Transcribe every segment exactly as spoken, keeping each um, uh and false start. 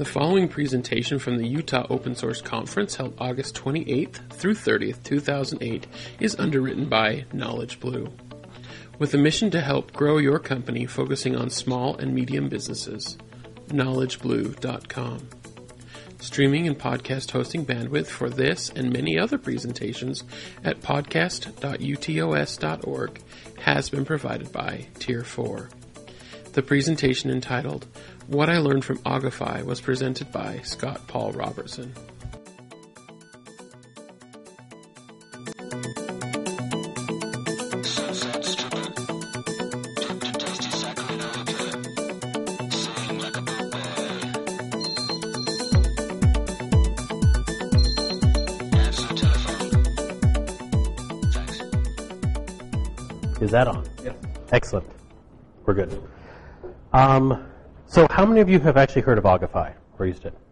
The following presentation from the Utah Open Source Conference held August twenty-eighth through thirtieth, two thousand eight is underwritten by Knowledge Blue. With a mission to help grow your company focusing on small and medium businesses, knowledge blue dot com. Streaming and podcast hosting bandwidth for this and many other presentations at podcast dot u t o s dot org has been provided by Tier four. The presentation entitled What I Learned from Augify was presented by Scott Paul Robertson. Is that on? Yes. Excellent. We're good. Um, so how many of you have actually heard of Augify or used it?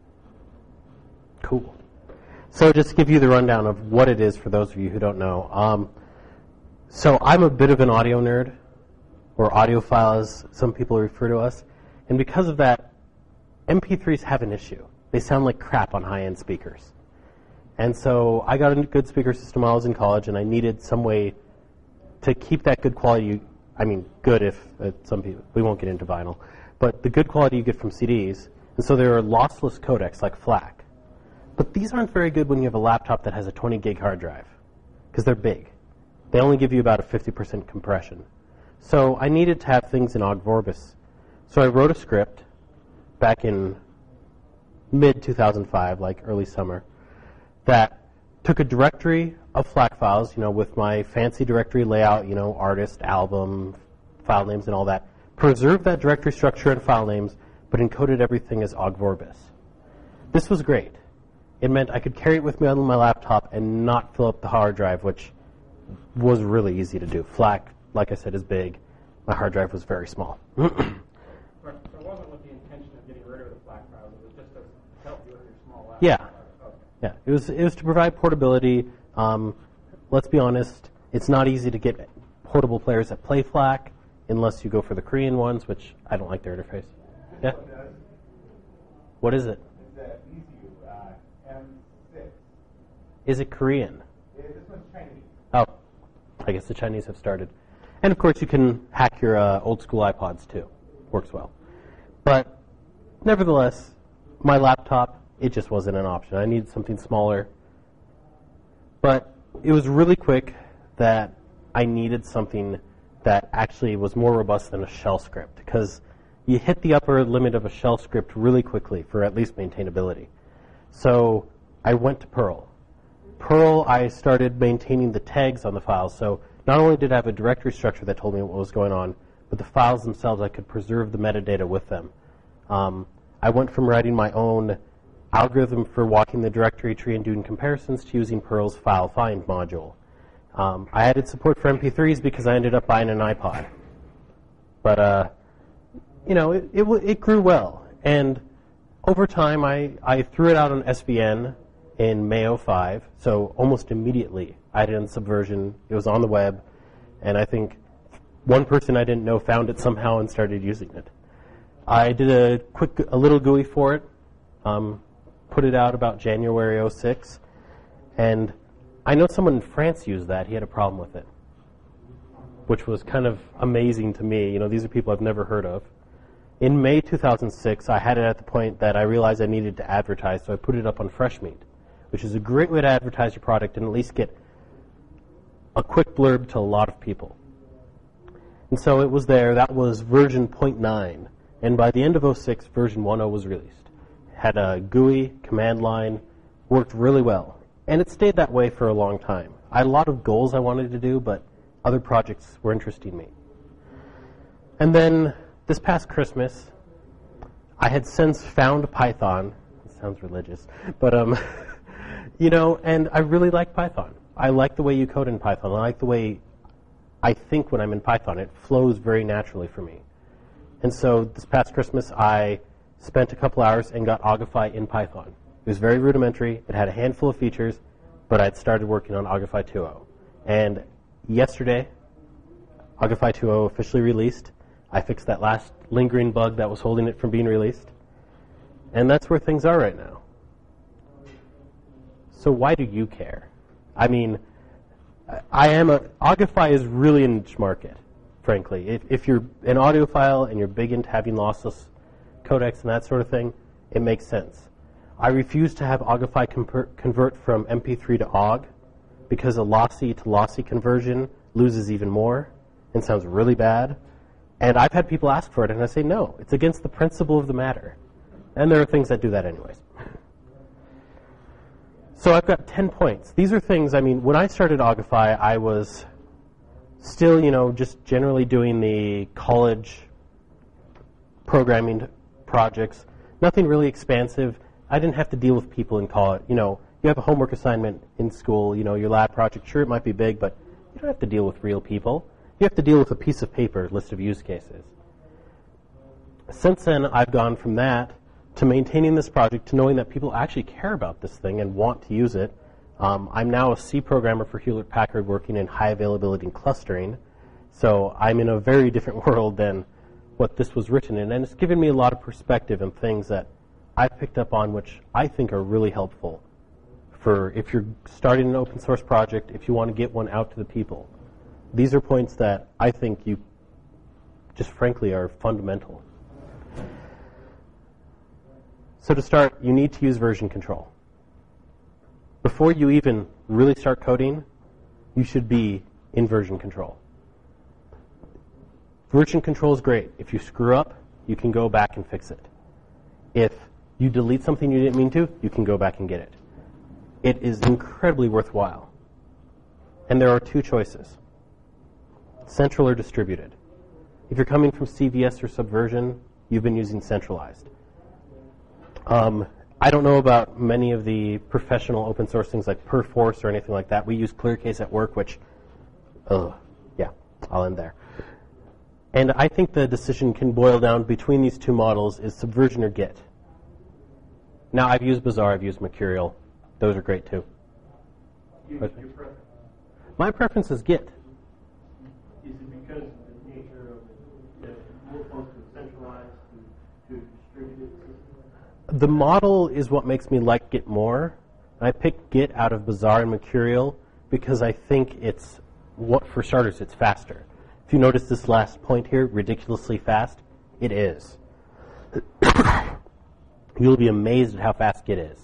Cool. So just to give you the rundown of what it is for those of you who don't know. Um, so I'm a bit of an audio nerd, or audiophile as some people refer to us. And because of that, M P threes have an issue. They sound like crap on high-end speakers. And so I got a good speaker system while I was in college, and I needed some way to keep that good quality. I mean, good if uh, some people, we won't get into vinyl, but the good quality you get from C Ds. And so there are lossless codecs like FLAC. But these aren't very good when you have a laptop that has a twenty gig hard drive, because they're big. They only give you about a fifty percent compression. So I needed to have things in Ogg Vorbis. So I wrote a script back in mid two thousand five, like early summer, that took a directory of FLAC files, you know, with my fancy directory layout, you know, artist, album, file names and all that, preserved that directory structure and file names, but encoded everything as Ogg Vorbis. This was great. It meant I could carry it with me on my laptop and not fill up the hard drive, which was really easy to do. FLAC, like I said, is big. My hard drive was very small. So it wasn't with the intention of getting rid of the FLAC files, it was just to help you with your small laptop. Yeah. Yeah, it was it was to provide portability. Um, let's be honest, it's not easy to get portable players that play FLAC unless you go for the Korean ones, which I don't like their interface. Yeah. What is it? It's the E C U, uh, M six. Is it Korean? Yeah, this one's Chinese. Oh, I guess the Chinese have started. And of course, you can hack your uh, old school iPods too. Works well. But nevertheless, my laptop, it just wasn't an option. I needed something smaller. But it was really quick that I needed something that actually was more robust than a shell script, because you hit the upper limit of a shell script really quickly for at least maintainability. So I went to Perl. Perl, I started maintaining the tags on the files. So not only did I have a directory structure that told me what was going on, but the files themselves, I could preserve the metadata with them. Um, I went from writing my own algorithm for walking the directory tree and doing comparisons to using Perl's file find module. Um, I added support for M P threes because I ended up buying an iPod. But, uh, you know, it, it, it grew well. And over time, I, I threw it out on S V N in May oh five. So almost immediately, I did it in Subversion. It was on the web. And I think one person I didn't know found it somehow and started using it. I did a quick, a little G U I for it. Um, put it out about January oh six, and I know someone in France used that. He had a problem with it, which was kind of amazing to me. You know, these are people I've never heard of. In May two thousand six, I had it at the point that I realized I needed to advertise, so I put it up on Freshmeat, which is a great way to advertise your product and at least get a quick blurb to a lot of people. And so it was there. That was version zero point nine, and by the end of oh six, version one point oh was released. Had a G U I, command line, worked really well. And it stayed that way for a long time. I had a lot of goals I wanted to do, but other projects were interesting me. And then this past Christmas, I had since found Python. It sounds religious, but, um, you know, and I really like Python. I like the way you code in Python. I like the way I think when I'm in Python. It flows very naturally for me. And so this past Christmas, I spent a couple hours and got Augify in Python. It was very rudimentary. It had a handful of features, but I'd started working on Augify two point oh. And yesterday, Augify two point oh officially released. I fixed that last lingering bug that was holding it from being released. And that's where things are right now. So why do you care? I mean, I am a, Audify is really a niche market, frankly. If, if you're an audiophile and you're big into having lossless codecs and that sort of thing, it makes sense. I refuse to have Audify convert, convert from M P three to A U G because a lossy to lossy conversion loses even more and sounds really bad. And I've had people ask for it, and I say, no, it's against the principle of the matter. And there are things that do that anyways. So I've got ten points. These are things, I mean, when I started Audify, I was still, you know, just generally doing the college programming projects. Nothing really expansive. I didn't have to deal with people in college. You know, you have a homework assignment in school, you know, your lab project, sure, it might be big, but you don't have to deal with real people. You have to deal with a piece of paper, list of use cases. Since then, I've gone from that to maintaining this project to knowing that people actually care about this thing and want to use it. Um, I'm now a C programmer for Hewlett-Packard working in high availability and clustering. So I'm in a very different world than what this was written in. And it's given me a lot of perspective and things that I've picked up on which I think are really helpful for if you're starting an open source project, if you want to get one out to the people. These are points that I think you just frankly are fundamental. So to start, you need to use version control. Before you even really start coding, you should be in version control. Version control is great. If you screw up, you can go back and fix it. If you delete something you didn't mean to, you can go back and get it. It is incredibly worthwhile. And there are two choices, central or distributed. If you're coming from C V S or Subversion, you've been using centralized. Um, I don't know about many of the professional open source things like Perforce or anything like that. We use ClearCase at work, which, ugh, yeah, I'll end there. And I think the decision can boil down between these two models is Subversion or Git. Now, I've used Bazaar, I've used Mercurial. Those are great too. You, your preference? My preference is Git. Is it because of the nature of it, that more close to centralized to, to distributed systems? The model is what makes me like Git more. I picked Git out of Bazaar and Mercurial because I think it's, what for starters, it's faster. If you notice this last point here, ridiculously fast, it is. You'll be amazed at how fast Git is.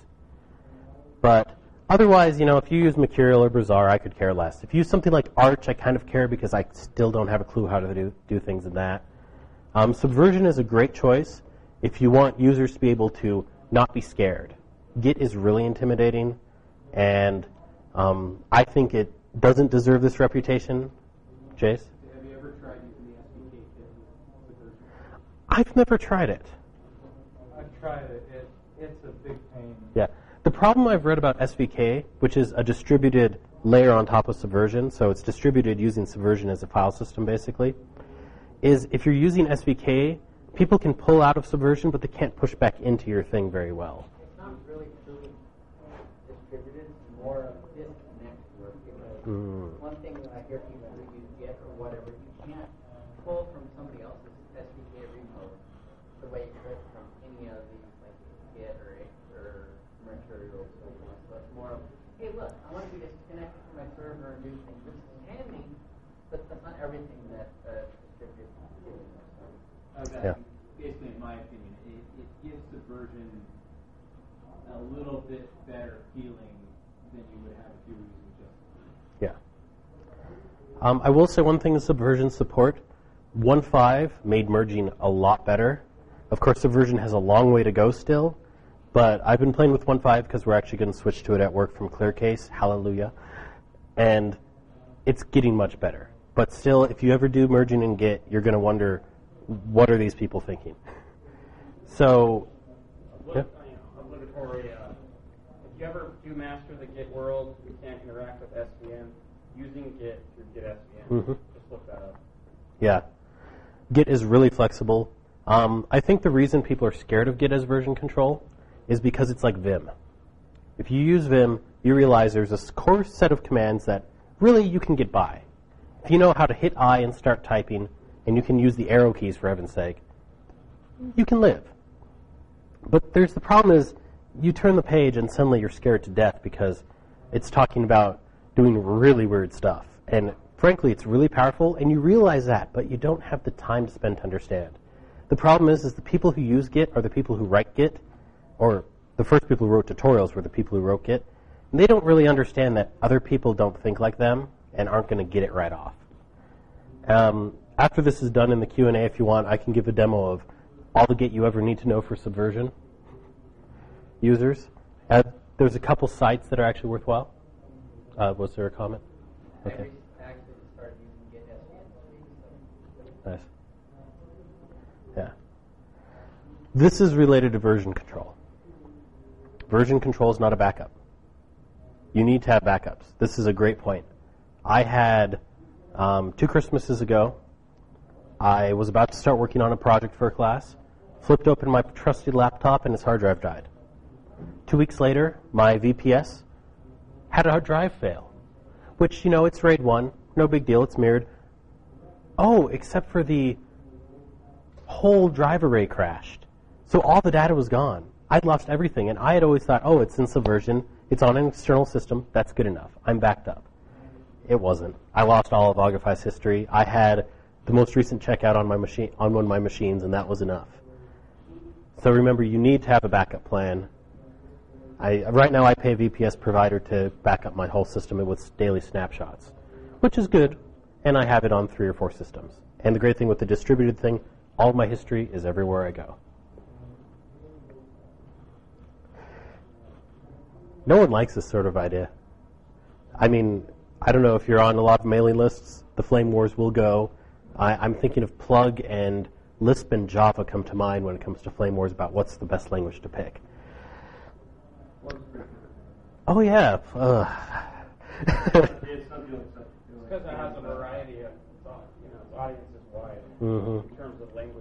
But otherwise, you know, if you use Mercurial or Bazaar, I could care less. If you use something like Arch, I kind of care because I still don't have a clue how to do, do things in that. Um, Subversion is a great choice if you want users to be able to not be scared. Git is really intimidating, and um, I think it doesn't deserve this reputation. Jace? Have you ever tried using the S D K kit with Subversion? I've never tried it. I've tried it. it. It's a big pain. Yeah. The problem I've read about S V K, which is a distributed layer on top of Subversion, so it's distributed using Subversion as a file system, basically, is if you're using S V K, people can pull out of Subversion, but they can't push back into your thing very well. It's not really truly distributed, it's more of disconnect work. Because Mm. one thing that I hear people who use Git or whatever, you can't pull from somebody else's S V K repo the way you could from any of these, like Git or or Mercurial or so forth. So it's more of, hey, look, I want to be disconnected from my server and do things. This is handy, but that's not everything that uh, distributed is. Okay. Yeah. Basically, in my opinion, it, it gives Subversion a little bit better feeling than you would have if you were using just. Yeah. Um, I will say one thing in Subversion support. one point five made merging a lot better. Of course, Subversion has a long way to go still, but I've been playing with one point five because we're actually going to switch to it at work from ClearCase. Hallelujah. And it's getting much better. But still, if you ever do merging in Git, you're going to wonder, what are these people thinking? So, yeah. Obligatory. Uh, if you ever do master the Git world, you can't interact with S V M. Using Git through Git S V M. Mm-hmm. Just look that up. Yeah. Git is really flexible. Um, I think the reason people are scared of Git as version control is because it's like Vim. If you use Vim, you realize there's a core set of commands that really you can get by. If you know how to hit I and start typing, and you can use the arrow keys for heaven's sake, you can live. But there's the problem is you turn the page and suddenly you're scared to death because it's talking about doing really weird stuff. And frankly, it's really powerful, and you realize that, but you don't have the time to spend to understand. The problem is, is the people who use Git are the people who write Git, or the first people who wrote tutorials were the people who wrote Git, and they don't really understand that other people don't think like them and aren't going to get it right off. Um, after this is done in the Q and A, if you want, I can give a demo of all the Git you ever need to know for Subversion users. Uh, there's a couple sites that are actually worthwhile. Uh, was there a comment? Okay. Actually started using Git S V N. Nice. Yeah. This is related to version control. Version control is not a backup. You need to have backups. This is a great point. I had, um, two Christmases ago, I was about to start working on a project for a class, flipped open my trusty laptop, and its hard drive died. Two weeks later, my V P S had a hard drive fail, which, you know, it's RAID one, no big deal, it's mirrored. Oh, except for the whole drive array crashed. So all the data was gone. I'd lost everything, and I had always thought, oh, it's in Subversion, it's on an external system, that's good enough. I'm backed up. It wasn't. I lost all of Augify's history. I had the most recent checkout on my machine on one of my machines, and that was enough. So remember, you need to have a backup plan. I, right now, I pay a V P S provider to back up my whole system with daily snapshots, which is good, and I have it on three or four systems. And the great thing with the distributed thing, all of my history is everywhere I go. No one likes this sort of idea. I mean, I don't know if you're on a lot of mailing lists, the flame wars will go. I, I'm thinking of Plug and Lisp and Java come to mind when it comes to flame wars about what's the best language to pick. Oh, yeah. Uh. It's because it has a variety of, you know, its audience is wide Mm-hmm. in terms of language.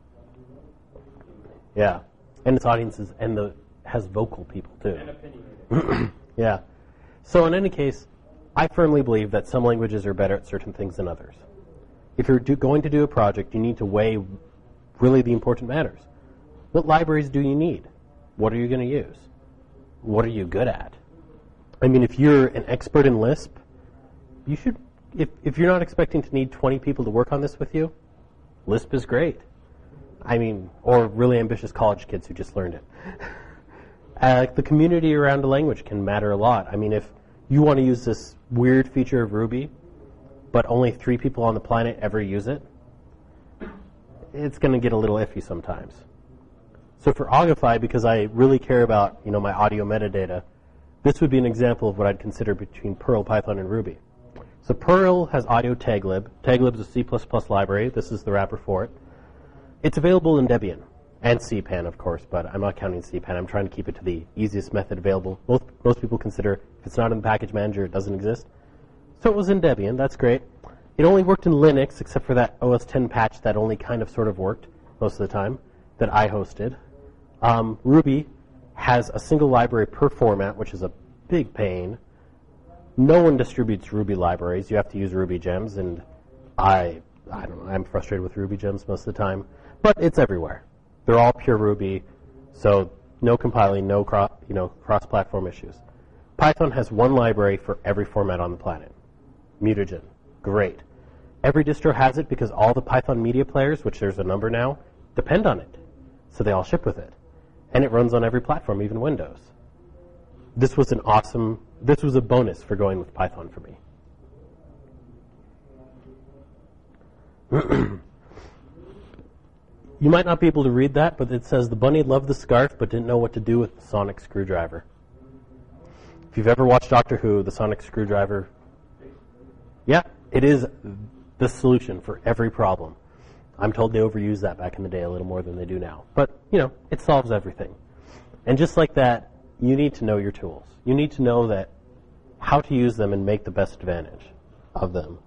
Yeah, and its audiences and the has vocal people too. And opinionated. Yeah. So in any case, I firmly believe that some languages are better at certain things than others. If you're do, going to do a project, you need to weigh really the important matters. What libraries do you need? What are you going to use? What are you good at? I mean, if you're an expert in Lisp, you should. If if you're not expecting to need twenty people to work on this with you, Lisp is great. I mean, or really ambitious college kids who just learned it. Uh, the community around a language can matter a lot. I mean, if you want to use this weird feature of Ruby, but only three people on the planet ever use it, it's going to get a little iffy sometimes. So for Augify, because I really care about, you know, my audio metadata, this would be an example of what I'd consider between Perl, Python, and Ruby. So Perl has audio taglib. Taglib is a C plus plus library. This is the wrapper for it. It's available in Debian. And C PAN, of course, but I'm not counting C PAN. I'm trying to keep it to the easiest method available. Most, most people consider if it's not in the package manager, it doesn't exist. So it was in Debian. That's great. It only worked in Linux, except for that O S ten patch that only kind of sort of worked most of the time that I hosted. Um, Ruby has a single library per format, which is a big pain. No one distributes Ruby libraries. You have to use Ruby gems, and I, I don't know, I'm frustrated with Ruby gems most of the time. But it's everywhere. They're all pure Ruby, so no compiling, no cross, you know, cross-platform issues. Python has one library for every format on the planet. Mutagen. Great. Every distro has it because all the Python media players, which there's a number now, depend on it. So they all ship with it. And it runs on every platform, even Windows. This was an awesome, this was a bonus for going with Python for me. You might not be able to read that, but it says the bunny loved the scarf but didn't know what to do with the sonic screwdriver. If you've ever watched Doctor Who, the sonic screwdriver, yeah, it is the solution for every problem. I'm told they overused that back in the day a little more than they do now. But, you know, it solves everything. And just like that, you need to know your tools. You need to know that how to use them and make the best advantage of them.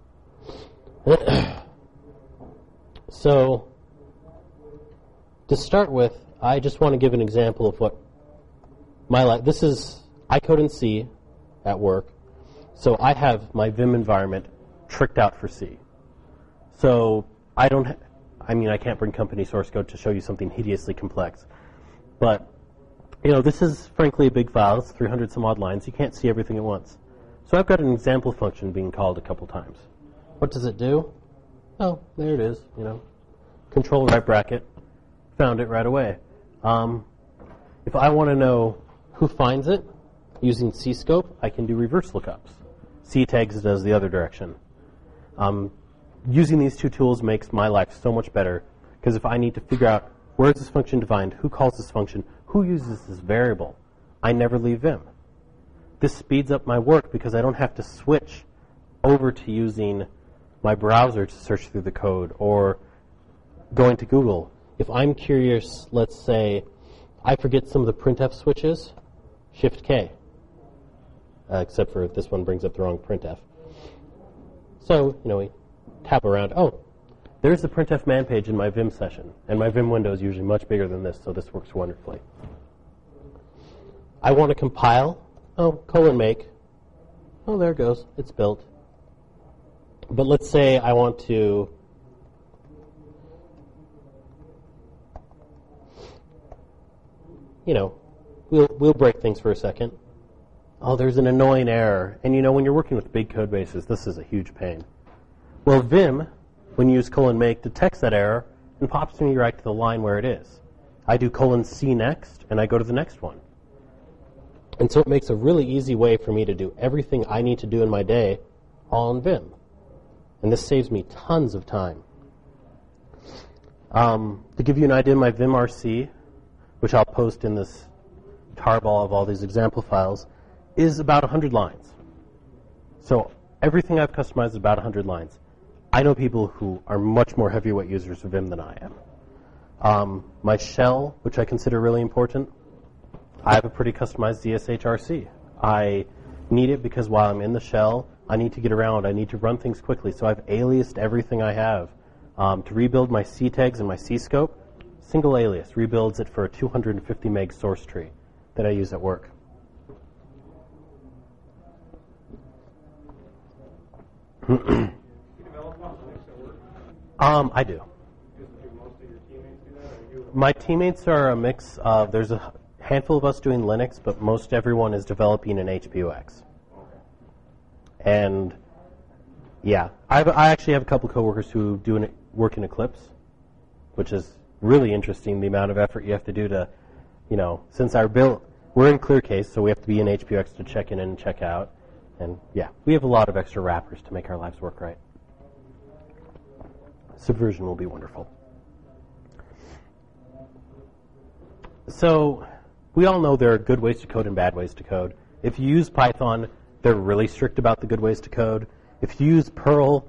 So, to start with, I just want to give an example of what my life, this is, I code in C at work, so I have my Vim environment tricked out for C. So I don't, ha- I mean, I can't bring company source code to show you something hideously complex, But, you know, this is frankly a big file. It's three hundred some odd lines. You can't see everything at once. So I've got an example function being called a couple times. What does it do? Oh, there it is, you know. Control right bracket. Found it right away. Um, if I want to know who finds it, using cscope, I can do reverse lookups. ctags does the other direction. Um, using these two tools makes my life so much better, because if I need to figure out where is this function defined, who calls this function, who uses this variable, I never leave Vim. This speeds up my work because I don't have to switch over to using my browser to search through the code or going to Google. If I'm curious, let's say, I forget some of the printf switches, Shift K, uh, except for if this one brings up the wrong printf. So, you know, we tap around. Oh, there's the printf man page in my Vim session, and my Vim window is usually much bigger than this, so this works wonderfully. I want to compile. Oh, colon make. Oh, there it goes. It's built. But let's say I want to you know, we'll we'll break things for a second. Oh, there's an annoying error. And you know, when you're working with big code bases, this is a huge pain. Well, Vim, when you use colon make, detects that error and pops me right to the line where it is. I do colon C next, and I go to the next one. And so it makes a really easy way for me to do everything I need to do in my day all in Vim. And this saves me tons of time. Um, to give you an idea, my vimrc, which I'll post in this tarball of all these example files, is about one hundred lines. So everything I've customized is about one hundred lines. I know people who are much more heavyweight users of Vim than I am. Um, my shell, which I consider really important, I have a pretty customized D S H R C. I need it because while I'm in the shell, I need to get around. I need to run things quickly. So I've aliased everything I have. Um, to rebuild my ctags and my cscope, single alias rebuilds it for a two hundred fifty meg source tree that I use at work. You develop on Linux at work? Um, I do. Do most of your teammates do that, or you? My teammates are a mix of, there's a handful of us doing Linux, but most everyone is developing in H P U X. Okay. And yeah, I've, I actually have a couple coworkers who do an, work in Eclipse, which is really interesting, the amount of effort you have to do to, you know, since our build, we're in ClearCase, so we have to be in H P U X to check in and check out. And yeah, we have a lot of extra wrappers to make our lives work right. Subversion will be wonderful. So we all know there are good ways to code and bad ways to code. If you use Python, they're really strict about the good ways to code. If you use Perl,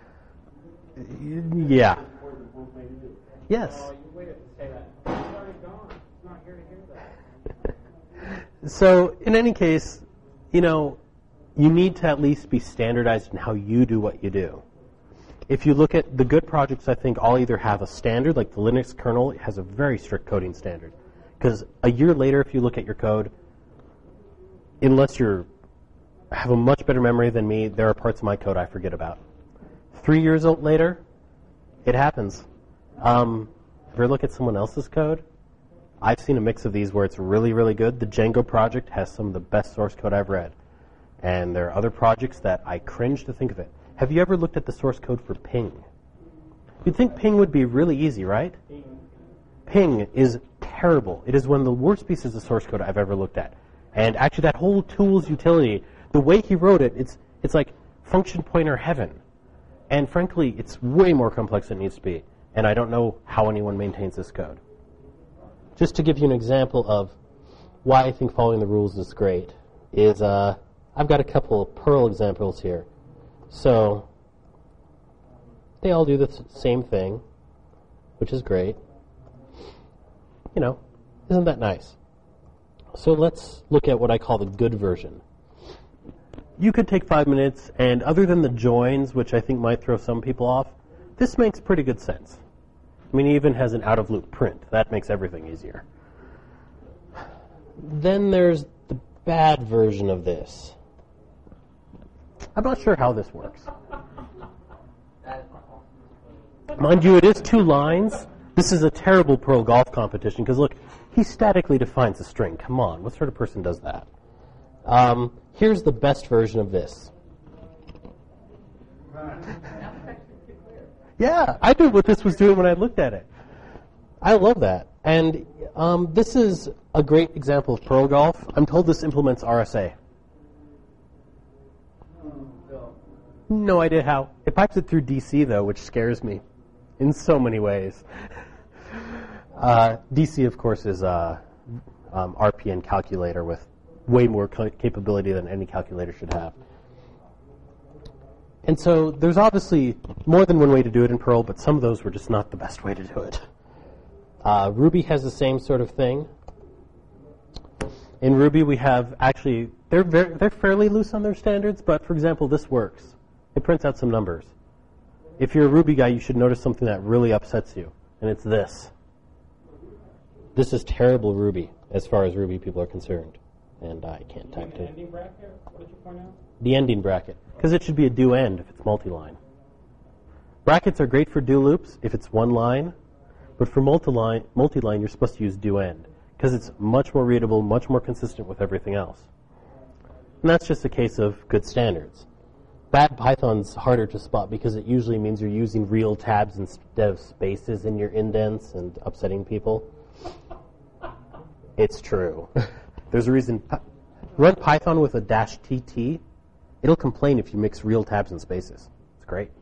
yeah. Yes. Oh, you waited to say that. It's already gone. It's not here to hear that. So in any case, you know, you need to at least be standardized in how you do what you do. If you look at the good projects, I think all either have a standard, like the Linux kernel has a very strict coding standard. Because a year later, if you look at your code, unless you have a much better memory than me, there are parts of my code I forget about. Three years later, it happens. Um, ever look at someone else's code? I've seen a mix of these where it's really, really good. The Django project has some of the best source code I've read. And there are other projects that I cringe to think of it. Have you ever looked at the source code for Ping? You'd think Ping would be really easy, right? Ping is terrible. It is one of the worst pieces of source code I've ever looked at. And actually that whole tools utility, the way he wrote it, it's it's like function pointer heaven. And frankly, it's way more complex than it needs to be. And I don't know how anyone maintains this code. Just to give you an example of why I think following the rules is great, is uh, I've got a couple of Perl examples here. So they all do the same thing, which is great. You know, isn't that nice? So let's look at what I call the good version. You could take five minutes, and other than the joins, which I think might throw some people off, this makes pretty good sense. I mean, it even has an out-of-loop print. That makes everything easier. Then there's the bad version of this. I'm not sure how this works. Mind you, it is two lines. This is a terrible Perl golf competition, because look, he he statically defines a string. Come on, what sort of person does that? Um, here's the best version of this. Yeah, I knew what this was doing when I looked at it. I love that. And um, this is a great example of Perl golf. I'm told this implements R S A. No idea how. It pipes it through D C, though, which scares me in so many ways. Uh, D C, of course, is a um, R P N calculator with way more ca- capability than any calculator should have. And so there's obviously more than one way to do it in Perl, but some of those were just not the best way to do it. Uh, Ruby has the same sort of thing. In Ruby, we have actually, they're very, they're fairly loose on their standards, but for example, this works. It prints out some numbers. If you're a Ruby guy, you should notice something that really upsets you, and it's this. This is terrible Ruby, as far as Ruby people are concerned. And I can't type The it. ending bracket? What did you point out? The ending bracket, because it should be a do end if it's multi-line. Brackets are great for do loops if it's one line, but for multi-line, multi-line you're supposed to use do end, because it's much more readable, much more consistent with everything else. And that's just a case of good standards. Bad Python's harder to spot because it usually means you're using real tabs instead of spaces in your indents and upsetting people. It's true. There's a reason. Run Python with a dash T T. It'll complain if you mix real tabs and spaces. It's great.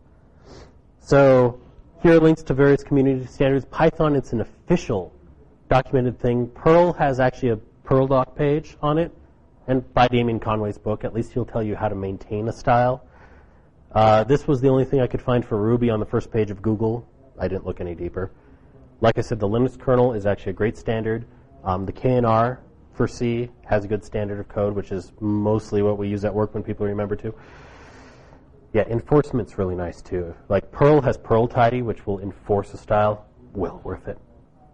So here are links to various community standards. Python, it's an official documented thing. Perl has actually a Perl doc page on it. And by Damien Conway's book, at least he'll tell you how to maintain a style. Uh, this was the only thing I could find for Ruby on the first page of Google. I didn't look any deeper. Like I said, the Linux kernel is actually a great standard. Um, the K N R for C has a good standard of code, which is mostly what we use at work when people remember to. Yeah, enforcement's really nice too. Like Perl has Perl Tidy, which will enforce a style. Well worth it.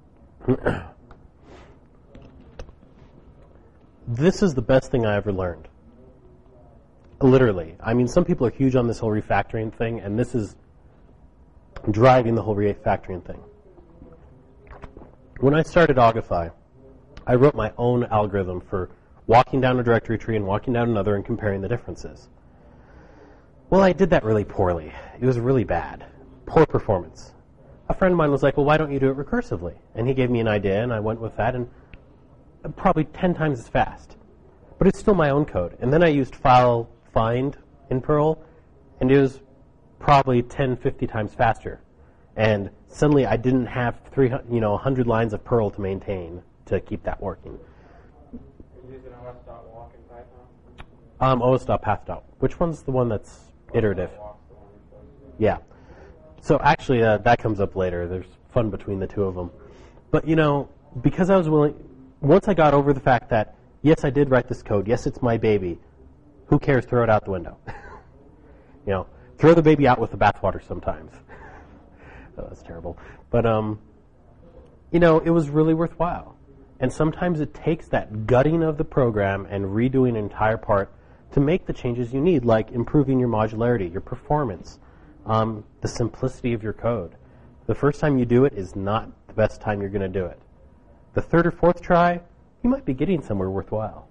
This is the best thing I ever learned. Literally. I mean, some people are huge on this whole refactoring thing, and this is driving the whole refactoring thing. When I started Augify, I wrote my own algorithm for walking down a directory tree and walking down another and comparing the differences. Well, I did that really poorly. It was really bad. Poor performance. A friend of mine was like, well, why don't you do it recursively? And he gave me an idea, and I went with that, and probably ten times as fast. But it's still my own code. And then I used file find in Perl, and it was probably ten, fifty times faster. And suddenly I didn't have three hundred, you know, one hundred lines of Perl to maintain to keep that working. Are you using O S dot walk in Python? Um, O S dot path dot. Which one's the one that's iterative? Walk's the one that goes- Yeah. So actually, uh, that comes up later. There's fun between the two of them. But, you know, because I was willing, once I got over the fact that, yes, I did write this code. Yes, it's my baby. Who cares? Throw it out the window. You know, throw the baby out with the bathwater sometimes. Oh, that's terrible. But, um, you know, it was really worthwhile. And sometimes it takes that gutting of the program and redoing an entire part to make the changes you need, like improving your modularity, your performance, um, the simplicity of your code. The first time you do it is not the best time you're going to do it. The third or fourth try, you might be getting somewhere worthwhile.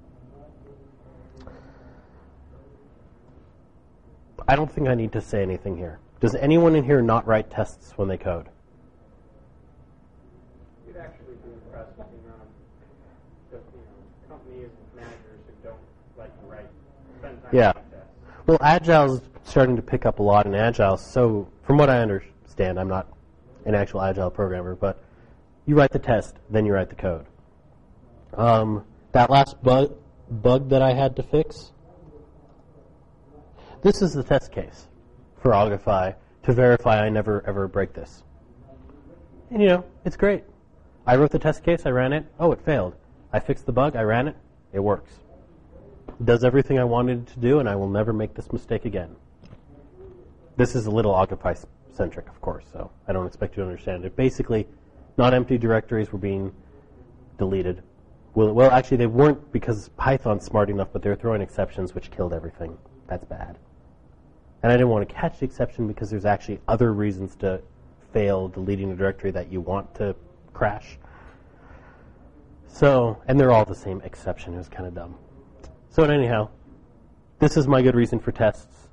I don't think I need to say anything here. Does anyone in here not write tests when they code? You'd actually be impressed if you run the, you know, companies and managers who don't let you write, spend time Yeah. writing tests. Well, Agile's starting to pick up a lot in Agile. So, from what I understand, I'm not an actual Agile programmer, but you write the test, then you write the code. Um, that last bug, bug that I had to fix, this is the test case for Augify to verify I never ever break this. And you know, it's great. I wrote the test case, I ran it, oh, it failed. I fixed the bug, I ran it, it works. It does everything I wanted it to do, and I will never make this mistake again. This is a little Augify-centric, of course, so I don't expect you to understand it. Basically, non-empty directories were being deleted. Well, well, actually, they weren't because Python's smart enough, but they were throwing exceptions, which killed everything. That's bad. And I didn't want to catch the exception because there's actually other reasons to fail deleting a directory that you want to crash. So, and they're all the same exception. It was kind of dumb. So anyhow, this is my good reason for tests.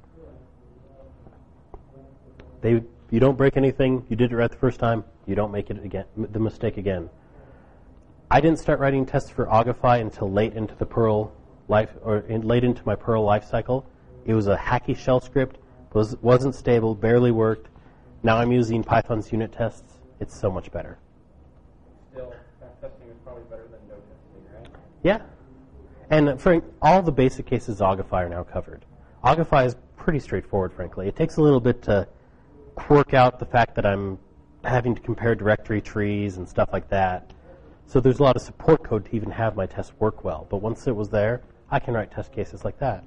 They, you don't break anything. You did it right the first time. You don't make it again, the mistake again. I didn't start writing tests for Augify until late into the Perl life, or in, late into my Perl life cycle. It was a hacky shell script. Was wasn't stable. Barely worked. Now I'm using Python's unit tests. It's so much better. Still, back testing is probably better than no testing, right? Yeah. And for all the basic cases of Augify are now covered. Augify is pretty straightforward, frankly. It takes a little bit to work out the fact that I'm having to compare directory trees and stuff like that. So there's a lot of support code to even have my tests work well. But once it was there, I can write test cases like that.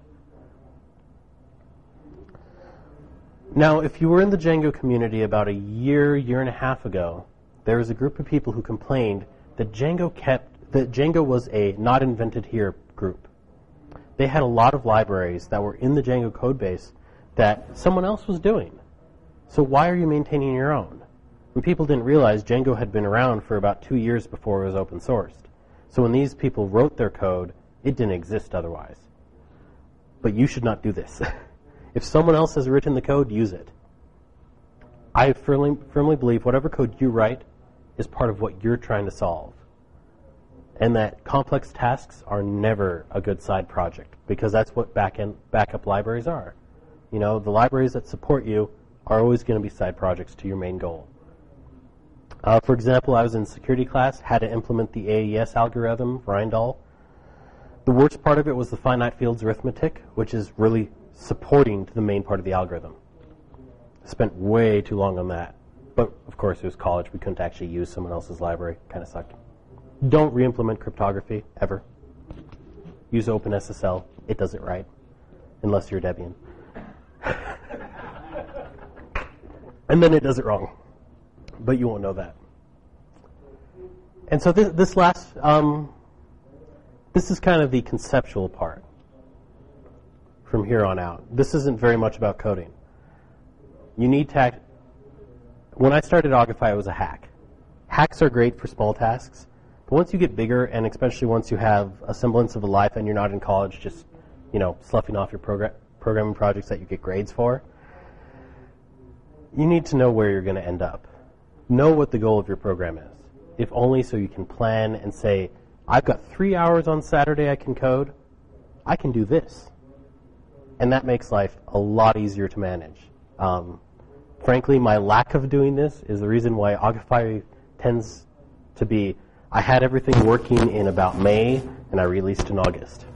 Now, if you were in the Django community about a year, year and a half ago, there was a group of people who complained that Django kept that Django was a not invented here group. They had a lot of libraries that were in the Django codebase that someone else was doing. So why are you maintaining your own? And people didn't realize Django had been around for about two years before it was open sourced. So when these people wrote their code, it didn't exist otherwise. But you should not do this. If someone else has written the code, use it. I firmly, firmly believe whatever code you write is part of what you're trying to solve. And that complex tasks are never a good side project, because that's what back-end, backup libraries are. You know, the libraries that support you are always going to be side projects to your main goal. Uh, for example, I was in security class, had to implement the A E S algorithm, Rindall. The worst part of it was the finite fields arithmetic, which is really supporting to the main part of the algorithm. Spent way too long on that. But, of course, it was college. We couldn't actually use someone else's library. Kind of sucked. Don't re-implement cryptography, ever. Use OpenSSL. It does it right. Unless you're Debian. And then it does it wrong. But you won't know that. And so this, this last, um, this is kind of the conceptual part from here on out. This isn't very much about coding. You need to act, when I started Augify, it was a hack. Hacks are great for small tasks, but once you get bigger, and especially once you have a semblance of a life and you're not in college just, you know, sloughing off your program, programming projects that you get grades for, you need to know where you're going to end up. Know what the goal of your program is, if only so you can plan and say, I've got three hours on Saturday I can code. I can do this. And that makes life a lot easier to manage. Um, frankly, my lack of doing this is the reason why Augify tends to be, I had everything working in about May, and I released in August.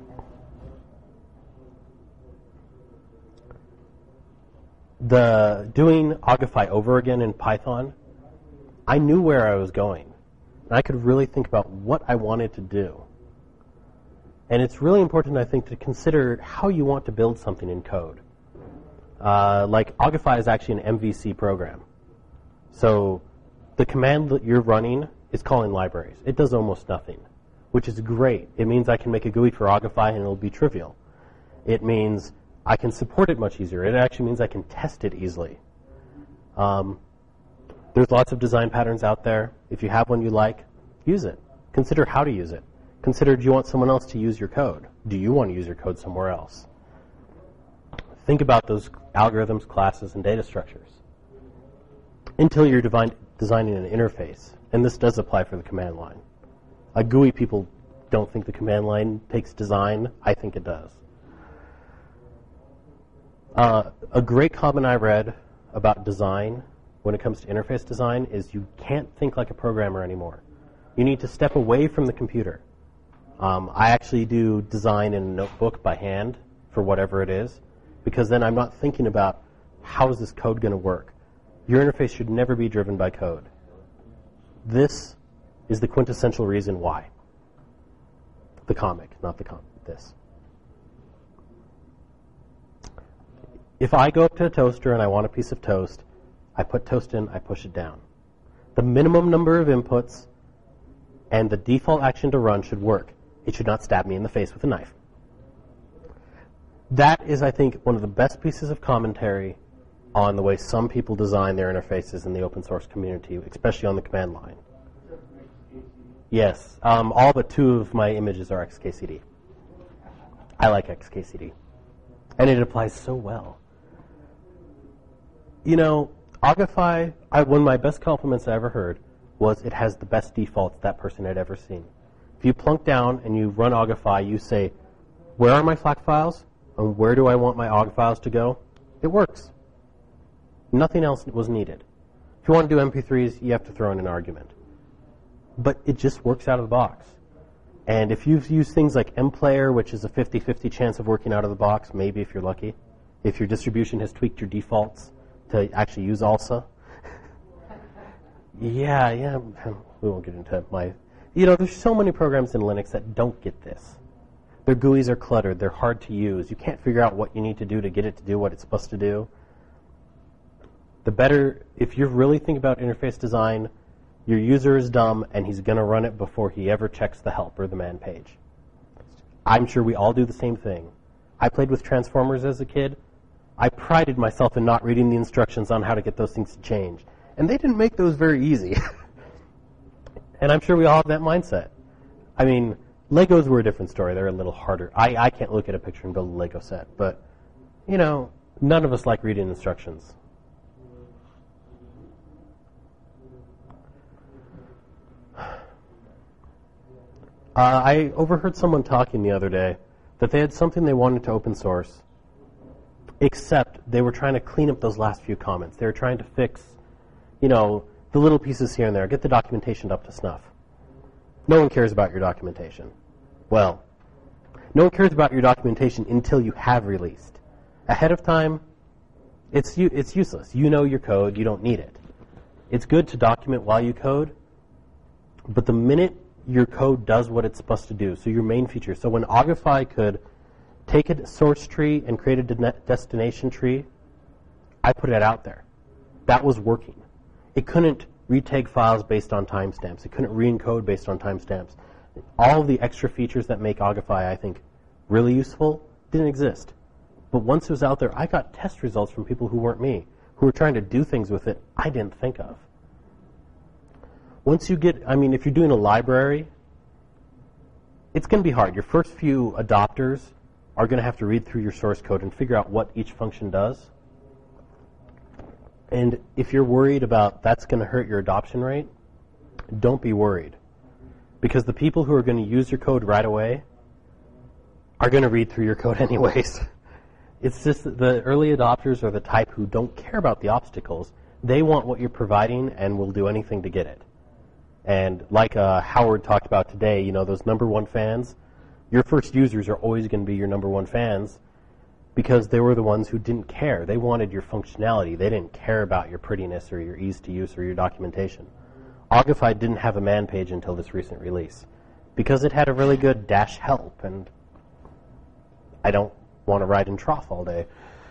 The doing Augify over again in Python, I knew where I was going. And I could really think about what I wanted to do. And it's really important, I think, to consider how you want to build something in code. Uh, like, Augify is actually an M V C program. So the command that you're running is calling libraries. It does almost nothing, which is great. It means I can make a G U I for Augify and it'll be trivial. It means I can support it much easier. It actually means I can test it easily. Um, there's lots of design patterns out there. If you have one you like, use it. Consider how to use it. Consider, do you want someone else to use your code? Do you want to use your code somewhere else? Think about those algorithms, classes, and data structures until you're divine, designing an interface. And this does apply for the command line. A G U I, people don't think the command line takes design. I think it does. Uh, a great comment I read about design when it comes to interface design is you can't think like a programmer anymore. You need to step away from the computer. Um, I actually do design in a notebook by hand for whatever it is, because then I'm not thinking about how is this code going to work. Your interface should never be driven by code. This is the quintessential reason why. The comic, not the com- this. If I go up to a toaster and I want a piece of toast, I put toast in, I push it down. The minimum number of inputs and the default action to run should work. It should not stab me in the face with a knife. That is, I think, one of the best pieces of commentary on the way some people design their interfaces in the open source community, especially on the command line. Yes. Um, all but two of my images are X K C D. I like X K C D. And it applies so well. You know, Augify, I, one of my best compliments I ever heard was it has the best defaults that person had ever seen. If you plunk down and you run Augify, you say, where are my FLAC files? And where do I want my Aug files to go? It works. Nothing else was needed. If you want to do M P threes, you have to throw in an argument. But it just works out of the box. And if you've used things like MPlayer, which is a fifty-fifty chance of working out of the box, maybe if you're lucky, if your distribution has tweaked your defaults to actually use ALSA. yeah, yeah, we won't get into my... You know, there's so many programs in Linux that don't get this. Their G U Is are cluttered. They're hard to use. You can't figure out what you need to do to get it to do what it's supposed to do. The better, if you're really thinking about interface design, your user is dumb, and he's going to run it before he ever checks the help or the man page. I'm sure we all do the same thing. I played with transformers as a kid. I prided myself in not reading the instructions on how to get those things to change. And they didn't make those very easy. And I'm sure we all have that mindset. I mean, Legos were a different story. They're a little harder. I, I can't look at a picture and build a Lego set. But, you know, none of us like reading instructions. Uh, I overheard someone talking the other day that they had something they wanted to open source, except they were trying to clean up those last few comments. They were trying to fix, you know, the little pieces here and there, get the documentation up to snuff. No one cares about your documentation. Well, no one cares about your documentation until you have released. Ahead of time, it's it's useless. You know your code. You don't need it. It's good to document while you code, but the minute your code does what it's supposed to do, so your main feature. So when Augify could take a source tree and create a de- destination tree, I put it out there. That was working. It couldn't retag files based on timestamps. It couldn't re-encode based on timestamps. All of the extra features that make Augify, I think, really useful didn't exist. But once it was out there, I got test results from people who weren't me, who were trying to do things with it I didn't think of. Once you get, I mean, if you're doing a library, it's going to be hard. Your first few adopters are going to have to read through your source code and figure out what each function does. And if you're worried about that's going to hurt your adoption rate, don't be worried. Because the people who are going to use your code right away are going to read through your code anyways. It's just that the early adopters are the type who don't care about the obstacles. They want what you're providing and will do anything to get it. And like uh, Howard talked about today, you know, those number one fans, your first users are always going to be your number one fans because they were the ones who didn't care. They wanted your functionality. They didn't care about your prettiness or your ease to use or your documentation. Augify didn't have a man page until this recent release because it had a really good dash help, and I don't want to ride in trough all day.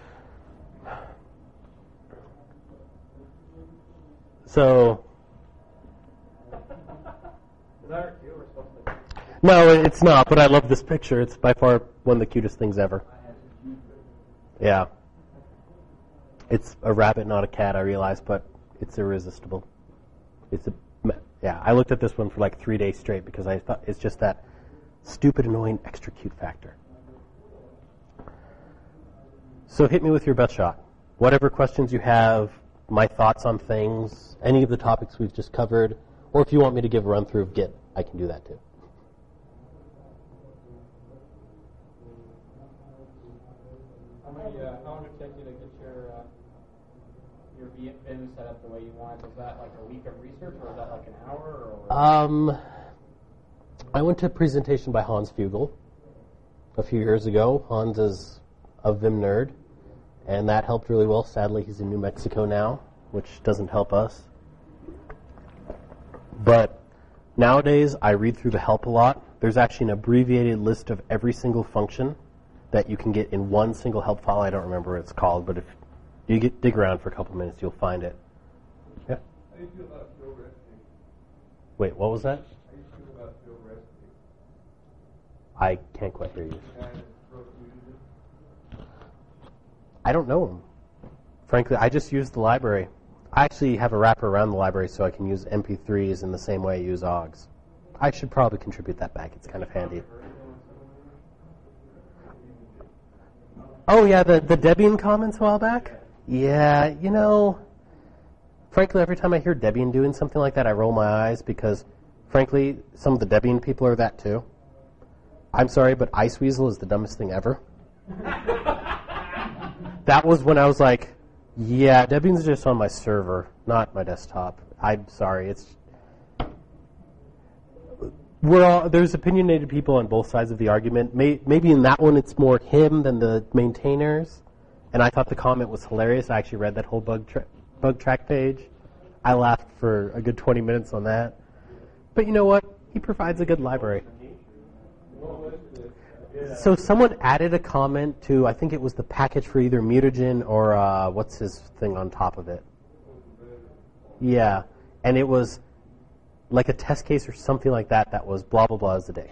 So... Is that our cue? We're supposed to... No, it's not, but I love this picture. It's by far one of the cutest things ever. Yeah. It's a rabbit, not a cat, I realize, but it's irresistible. It's a, yeah, I looked at this one for like three days straight because I thought it's just that stupid, annoying, extra cute factor. So hit me with your best shot. Whatever questions you have, my thoughts on things, any of the topics we've just covered, or if you want me to give a run-through of Git, I can do that too. How many, uh, how long did it take you to get your uh, your V M set up the way you want? Was that like a week of research, or was that like an hour? Or? Um, I went to a presentation by Hans Fugel a few years ago. Hans is a Vim nerd, and that helped really well. Sadly, he's in New Mexico now, which doesn't help us. But nowadays, I read through the help a lot. There's actually an abbreviated list of every single function that you can get in one single help file. I don't remember what it's called, but if you get, dig around for a couple minutes, you'll find it. Yeah. How do you feel about field resting? Wait, what was that? How do you feel about field resting? I can't quite hear you. And pro uses it? I don't know them. Frankly, I just use the library. I actually have a wrapper around the library so I can use M P threes in the same way I use A U Gs. I should probably contribute that back. It's kind of handy. Oh, yeah, the, the Debian comments a while back? Yeah, you know, frankly, every time I hear Debian doing something like that, I roll my eyes because, frankly, some of the Debian people are that too. I'm sorry, but Iceweasel is the dumbest thing ever. That was when I was like, yeah, Debian's just on my server, not my desktop. I'm sorry, it's... We're all, there's opinionated people on both sides of the argument. May, maybe in that one it's more him than the maintainers. And I thought the comment was hilarious. I actually read that whole bug, tra- bug track page. I laughed for a good twenty minutes on that. But you know what? He provides a good library. So someone added a comment to, I think it was the package for either mutagen or uh, what's his thing on top of it. Yeah. And it was like a test case or something like that that was blah, blah, blah is a dick.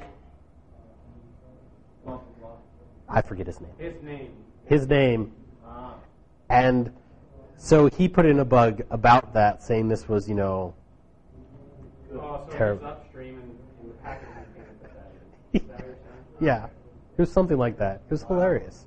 I forget his name. His name. His name. Ah. And so he put in a bug about that, saying this was, you know, Oh, so terrible. it was upstream and, and the package was put that in. Is that what you're saying? Yeah. It was something like that. It was hilarious.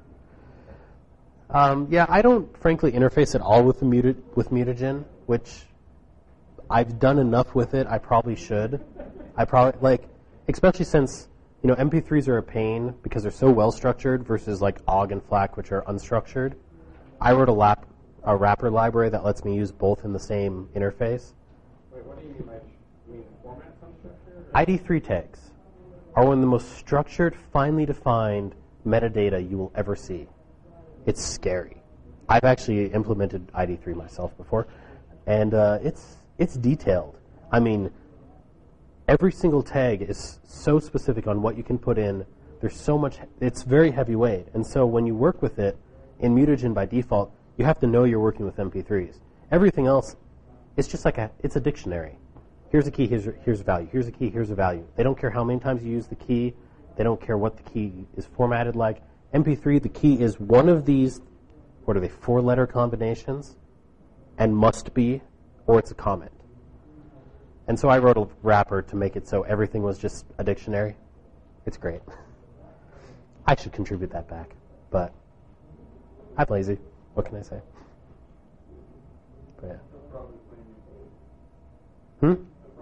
Um, yeah, I don't, frankly, interface at all with the muta- with mutagen, which I've done enough with it. I probably should. I probably, like, especially since, you know, M P threes are a pain because they're so well structured versus, like, O G and FLAC, which are unstructured. I wrote a, lap, a wrapper library that lets me use both in the same interface. Wait, what do you mean by, you mean format unstructured? I D three tags are one of the most structured, finely defined metadata you will ever see. It's scary. I've actually implemented I D three myself before, and uh, it's it's detailed. I mean, every single tag is so specific on what you can put in. There's so much. It's very heavyweight, and so when you work with it in Mutagen by default, you have to know you're working with M P threes. Everything else, it's just like a it's a dictionary. Here's a key, here's a, here's a value. Here's a key, here's a value. They don't care how many times you use the key. They don't care what the key is formatted like. M P three, the key is one of these, what are they, four-letter combinations, and must be, or it's a comment. And so I wrote a wrapper to make it so everything was just a dictionary. It's great. I should contribute that back, but I'm lazy. What can I say? But yeah. Hmm?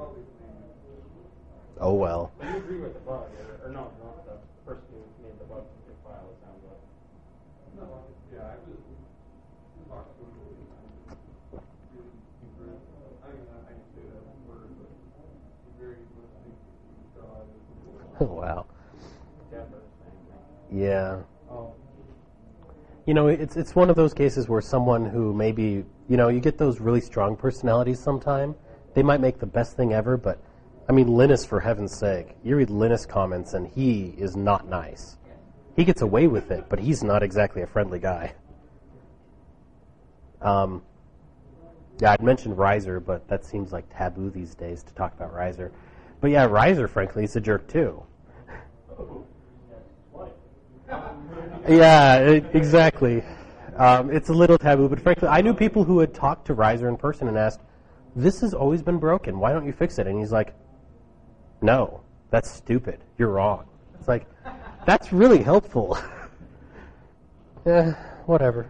Oh, well. But you agree with the bug, or, or no, not the person who made the bug file, it sounds like. No, yeah, I was talked to him really impressed. I don't even know how you say that word, but he's very listening to God. Oh, wow. Deborah's saying. Yeah. Oh. You know, it's it's one of those cases where someone who maybe, you know, you get those really strong personalities sometime. They might make the best thing ever, but, I mean, Linus, for heaven's sake. You read Linus comments, and he is not nice. He gets away with it, but he's not exactly a friendly guy. Um, yeah, I'd mentioned Riser, but that seems like taboo these days to talk about Riser. But yeah, Riser, frankly, is a jerk, too. Yeah, it, exactly. Um, it's a little taboo, but frankly, I knew people who had talked to Riser in person and asked, this has always been broken. Why don't you fix it? And he's like, no, that's stupid. You're wrong. It's like, that's really helpful. Yeah, whatever.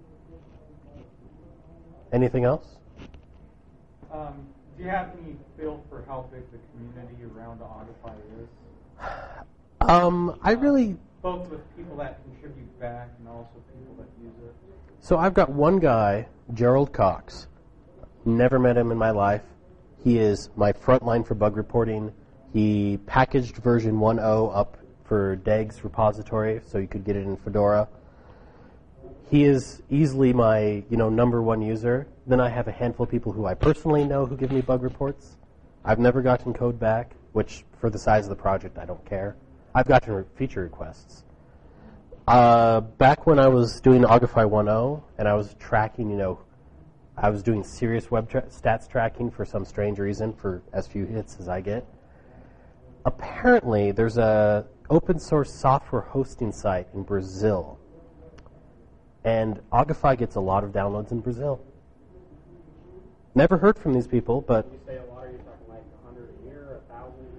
Anything else? Um, do you have any feel for how big the community around Augify is? Um, I really... Both with people that contribute back and also people that use it. So I've got one guy, Gerald Cox. Never met him in my life. He is my front line for bug reporting. He packaged version one point oh up for D E G's repository so you could get it in Fedora. He is easily my, you know, number one user. Then I have a handful of people who I personally know who give me bug reports. I've never gotten code back, which for the size of the project I don't care. I've gotten re- feature requests. Uh, back when I was doing Augify one point oh and I was tracking, you know, I was doing serious web tra- stats tracking for some strange reason for as few hits as I get. Apparently, there's a open source software hosting site in Brazil, and Augify gets a lot of downloads in Brazil. Never heard from these people, but When you say a lot, are you talking like a hundred a year, a thousand a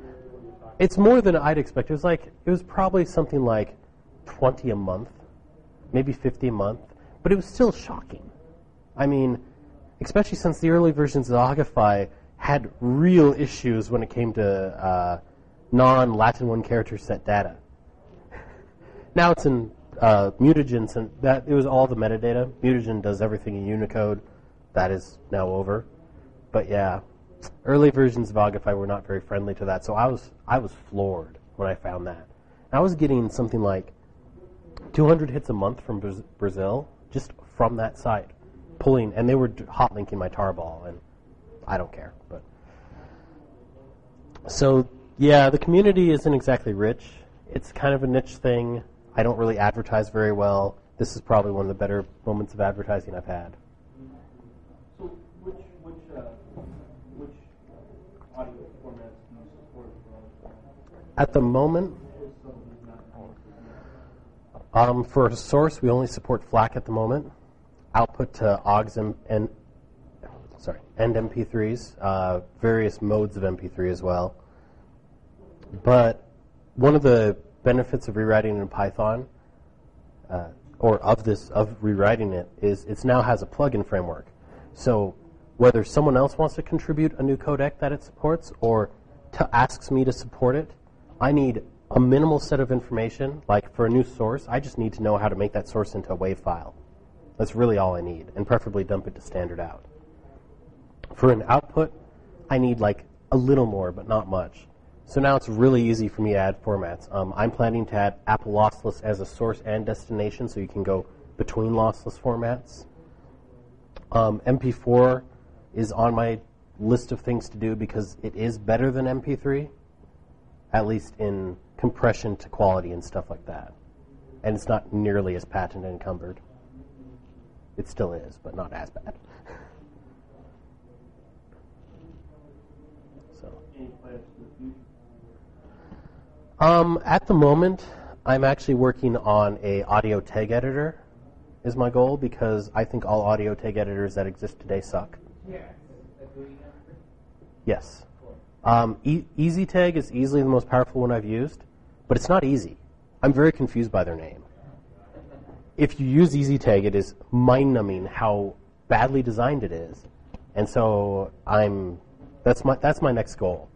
It's more than I'd expect. It was like it was probably something like twenty a month, maybe fifty a month, but it was still shocking. I mean, especially since the early versions of Ogify had real issues when it came to uh, non-Latin one character set data. Now it's in uh, Mutagen, and that it was all the metadata. Mutagen does everything in Unicode. That is now over. But yeah, early versions of Ogify were not very friendly to that, so I was I was floored when I found that. I was getting something like two hundred hits a month from Braz- Brazil just from that site, pulling, and they were hot linking my tarball, and I don't care. But so yeah, the community isn't exactly rich. It's kind of a niche thing. I don't really advertise very well. This is probably one of the better moments of advertising I've had. So which which uh, which audio formats do you support? At the moment, um, for source, we only support FLAC at the moment. Output to O G S and, and sorry, and M P threes, uh, various modes of M P three as well. But one of the benefits of rewriting in Python, uh, or of this of rewriting it, is it now has a plugin framework. So whether someone else wants to contribute a new codec that it supports or to asks me to support it, I need a minimal set of information. Like for a new source, I just need to know how to make that source into a WAV file. That's really all I need, and preferably dump it to standard out. For an output, I need like a little more, but not much. So now it's really easy for me to add formats. Um, I'm planning to add Apple Lossless as a source and destination, so you can go between lossless formats. Um, M P four is on my list of things to do because it is better than M P three, at least in compression to quality and stuff like that. And it's not nearly as patent encumbered. It still is, but not as bad. So. Any plans for the future? Um, at the moment, I'm actually working on a audio tag editor, is my goal, because I think all audio tag editors that exist today suck. Yeah. Yes. Um, e- EasyTag is easily the most powerful one I've used, but it's not easy. I'm very confused by their name. If you use EasyTag, it is mind-numbing how badly designed it is, and so I'm that's my that's my next goal.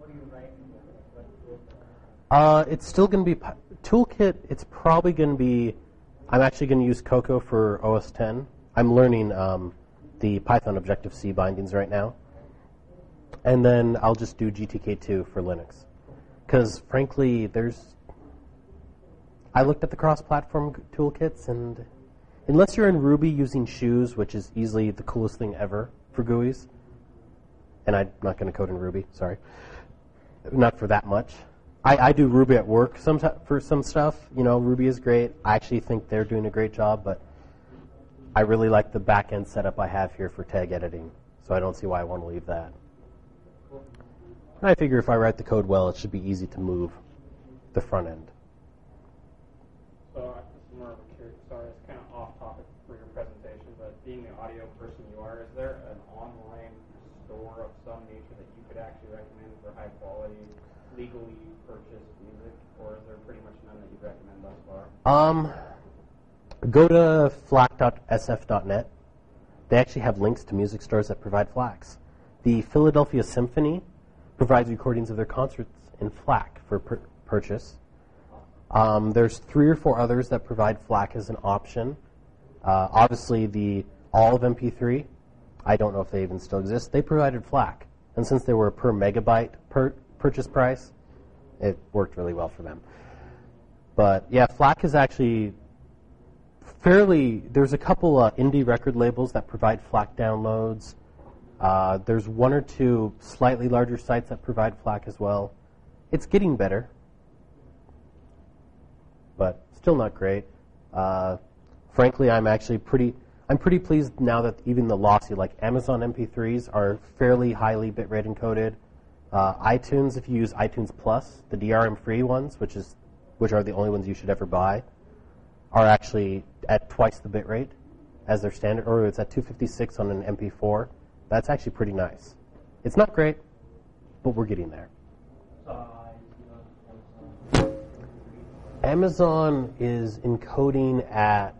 Uh, it's still going to be Toolkit. It's probably going to be. I'm actually going to use Cocoa for O S ten. I'm learning um, the Python Objective-C bindings right now, and then I'll just do G T K two for Linux, because frankly, there's. I looked at the cross-platform toolkits, and unless you're in Ruby using Shoes, which is easily the coolest thing ever for G U Is, and I'm not going to code in Ruby, sorry, not for that much. I, I do Ruby at work some t- for some stuff. You know, Ruby is great. I actually think they're doing a great job, but I really like the back-end setup I have here for tag editing, so I don't see why I want to leave that. And I figure if I write the code well, it should be easy to move the front end. So uh, this is more of a curious, sorry, it's kind of off topic for your presentation, but being the audio person you are, is there an online store of some nature that you could actually recommend for high quality, legally purchased music, or is there pretty much none that you'd recommend thus far? Um, go to flac dot s f dot net. They actually have links to music stores that provide FLACs. The Philadelphia Symphony provides recordings of their concerts in FLAC for pur- purchase. Um, there's three or four others that provide FLAC as an option. Uh, obviously, the all of M P three, I don't know if they even still exist, they provided FLAC. And since they were per megabyte per purchase price, it worked really well for them. But yeah, FLAC is actually fairly, there's a couple uh, indie record labels that provide FLAC downloads. Uh, there's one or two slightly larger sites that provide FLAC as well. It's getting better, but still not great. Uh, frankly, I'm actually pretty, I'm pretty pleased now that even the lossy, like Amazon M P threes, are fairly highly bitrate encoded. Uh, iTunes, if you use iTunes Plus, the D R M-free ones, which is, which are the only ones you should ever buy, are actually at twice the bitrate as their standard, or it's at two fifty-six on an M P four. That's actually pretty nice. It's not great, but we're getting there. Size, you know, Amazon is encoding at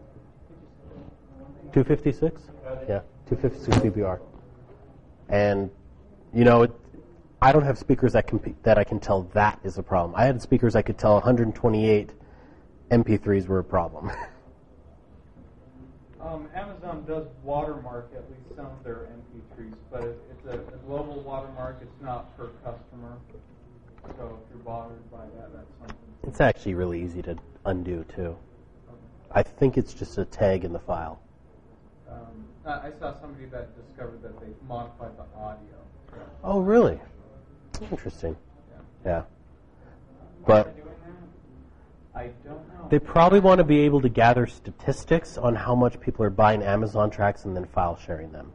two fifty-six? Yeah, two fifty-six D B R. And, you know, it, I don't have speakers that, can, that I can tell that is a problem. I had speakers I could tell one twenty-eight M P threes were a problem. Um, Amazon does watermark at least some of their M P threes, but it, it's a, a global watermark. It's not per customer. So if you're bothered by that, that's something. It's actually really easy to undo, too. I think it's just a tag in the file. Um, I I saw somebody that discovered that they modified the audio. Oh, really? Interesting. Yeah. Yeah. Why are But they doing that? I don't know. they probably want to be able to gather statistics on how much people are buying Amazon tracks and then file sharing them.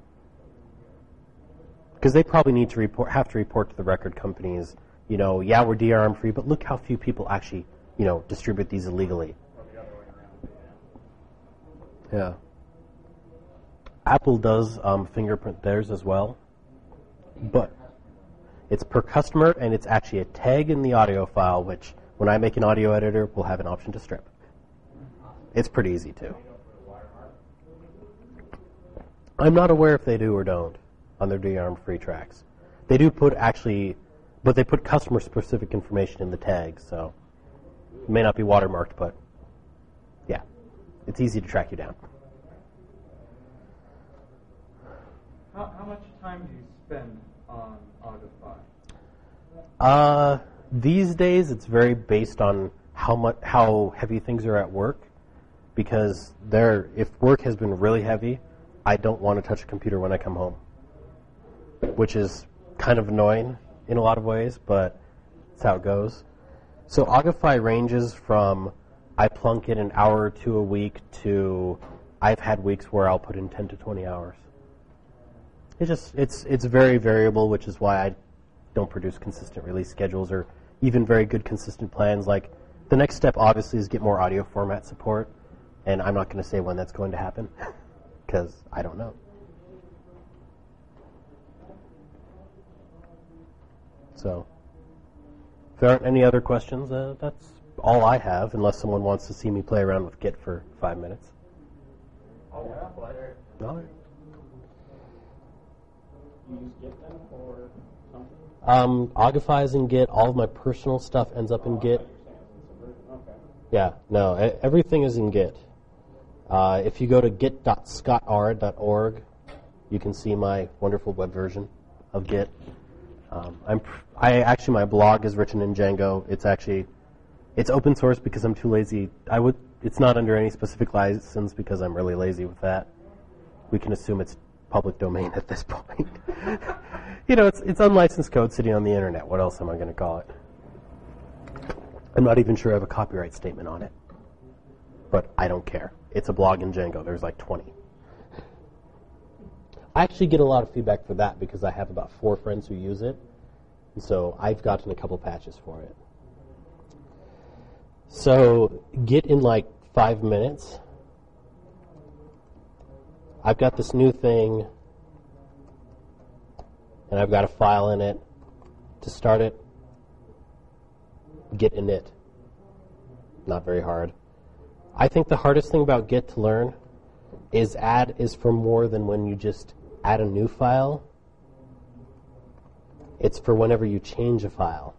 Because they probably need to report, have to report to the record companies, you know, yeah, we're D R M free, but look how few people actually, you know, distribute these illegally. Or the other way around. Yeah. Apple does um, fingerprint theirs as well, but it's per customer, and it's actually a tag in the audio file, which when I make an audio editor, will have an option to strip. It's pretty easy too. I'm not aware if they do or don't on their D R M-free tracks. They do put actually, but they put customer-specific information in the tag, so it may not be watermarked, but yeah, it's easy to track you down. How, how much time do you spend on Audify? Uh, these days, it's very based on how much, how heavy things are at work, because there, if work has been really heavy, I don't want to touch a computer when I come home, which is kind of annoying in a lot of ways, but that's how it goes. So Audify ranges from I plunk in an hour or two a week to I've had weeks where I'll put in ten to twenty hours. It just it's it's very variable, which is why I don't produce consistent release schedules or even very good consistent plans. Like the next step, obviously, is get more audio format support, and I'm not going to say when that's going to happen because I don't know. So, if there aren't any other questions, uh, that's all I have, unless someone wants to see me play around with Git for five minutes. Oh, yeah, but All right. you use Git then or something? Um, Audify's in Git. All of my personal stuff ends up in Oh, I Git. thought you were saying it's in Subversion. Okay. Yeah, no, e- everything is in Git. Uh, if you go to git dot scott r dot org, you can see my wonderful web version of Git. Um, I'm pr- I actually my blog is written in Django. It's actually it's open source because I'm too lazy. I would it's not under any specific license because I'm really lazy with that. We can assume it's public domain at this point. You know, it's it's unlicensed code sitting on the internet. What else am I going to call it? I'm not even sure I have a copyright statement on it. But I don't care. It's a blog in Django. There's like twenty. I actually get a lot of feedback for that because I have about four friends who use it. And so I've gotten a couple patches for it. So Git in like five minutes. I've got this new thing, and I've got a file in it. To start it, Git init. Not very hard. I think the hardest thing about Git to learn is add is for more than when you just add a new file. It's for whenever you change a file.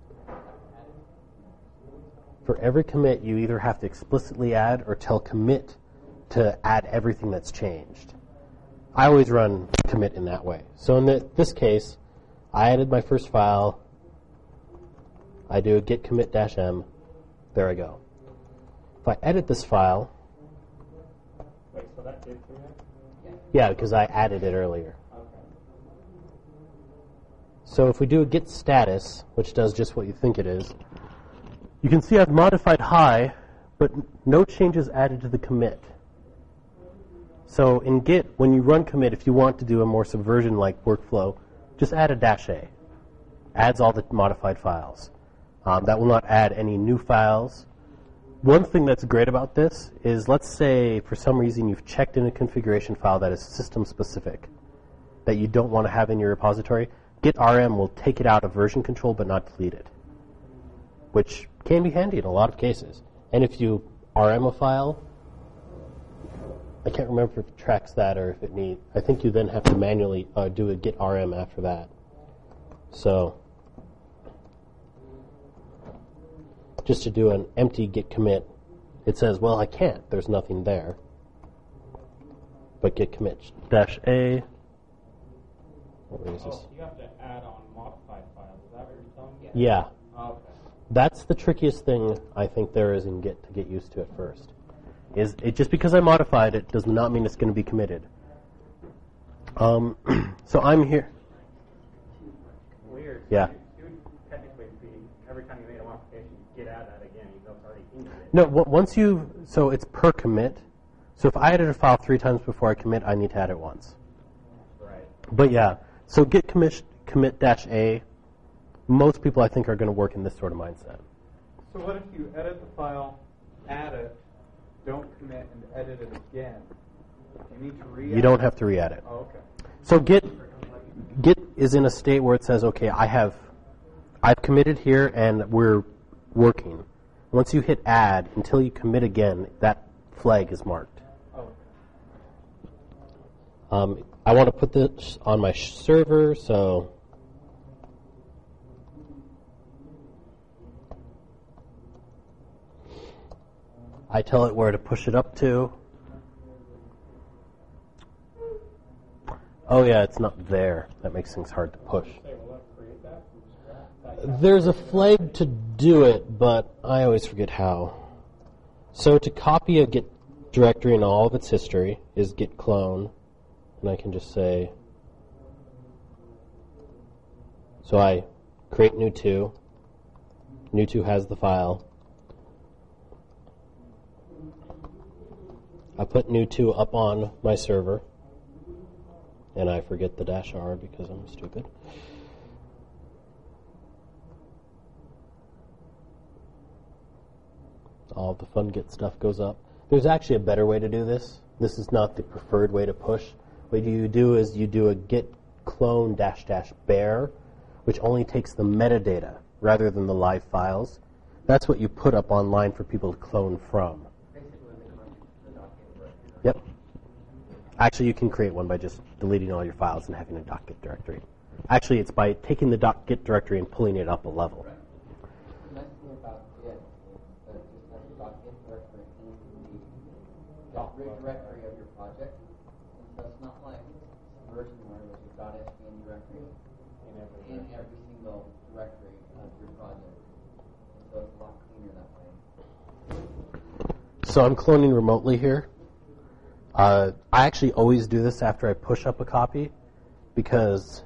For every commit, you either have to explicitly add or tell commit to add everything that's changed. I always run commit in that way. So in the, this case, I added my first file. I do a git commit dash m. There I go. If I edit this file, Wait, so that did through that? yeah, because I added it earlier. Okay. So if we do a git status, which does just what you think it is, you can see I've modified hi, but no changes added to the commit. So in Git, when you run commit, if you want to do a more subversion-like workflow, just add a dash A. Adds all the modified files. Um, that will not add any new files. One thing that's great about this is, let's say for some reason you've checked in a configuration file that is system-specific, that you don't want to have in your repository. Git R M will take it out of version control but not delete it, which can be handy in a lot of cases. And if you R M a file, I can't remember if it tracks that or if it need. I think you then have to manually uh, do a git R M after that. So just to do an empty git commit, it says, well, I can't. There's nothing there. But git commit dash A. Where is this? Oh, you have to add on modified files. Is that what you're telling me? Yeah. Oh, okay. That's the trickiest thing I think there is in Git to get used to at first. Is it just because I modified it does not mean it's going to be committed. Um, so I'm here. Weird. Yeah. So you would technically be, every time you made a modification, you get out of that again, even though it's already in it. No, w- once you, so it's per commit. So if I edit a file three times before I commit, I need to add it once. Right. But yeah, so git commit, commit dash A, most people I think are going to work in this sort of mindset. So what if you edit the file, add it, don't commit, and edit it again? You need to re-edit. You don't have to re-edit. Oh, okay. So Git Git is in a state where it says, okay, I have I've committed here and we're working. Once you hit add, until you commit again, that flag is marked. Oh, okay. Um, I want to put this on my sh- server, so I tell it where to push it up to. Oh yeah, it's not there. That makes things hard to push. Say, will that create that from scratch? That- There's a flag to do it, but I always forget how. So to copy a Git directory and all of its history is git clone, and I can just say, so I create new two. new two has the file. I put new two up on my server, and I forget the dash R because I'm stupid. All the fun Git stuff goes up. There's actually a better way to do this. This is not the preferred way to push. What you do is you do a git clone dash dash bear, which only takes the metadata rather than the live files. That's what you put up online for people to clone from. Yep. Actually, you can create one by just deleting all your files and having a .git directory. Actually, it's by taking the .git directory and pulling it up a level. The nice thing about Git is that it just has the .git directory in the dot root directory of your project. And so it's not like versionware, which is .svn directory in every single directory of your project. So it's a lot cleaner that way. So I'm cloning remotely here. Uh, I actually always do this after I push up a copy, because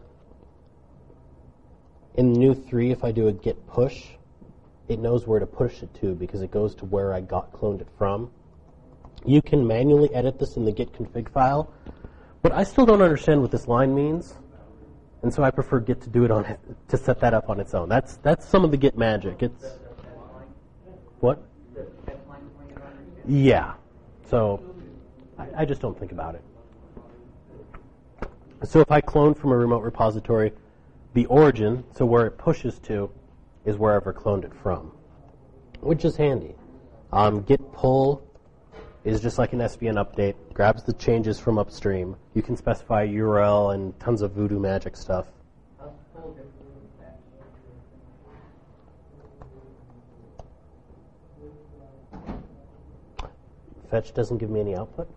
in new three, if I do a git push, it knows where to push it to because it goes to where I got cloned it from. You can manually edit this in the git config file, but I still don't understand what this line means, and so I prefer Git to do it on to set that up on its own. That's that's some of the Git magic. It's what? Yeah. So I, I just don't think about it. So if I clone from a remote repository, the origin, so where it pushes to, is wherever cloned it from, which is handy. Um, git pull is just like an S V N update, grabs the changes from upstream. You can specify a U R L and tons of voodoo magic stuff. How's pull different from fetch? Fetch doesn't give me any output.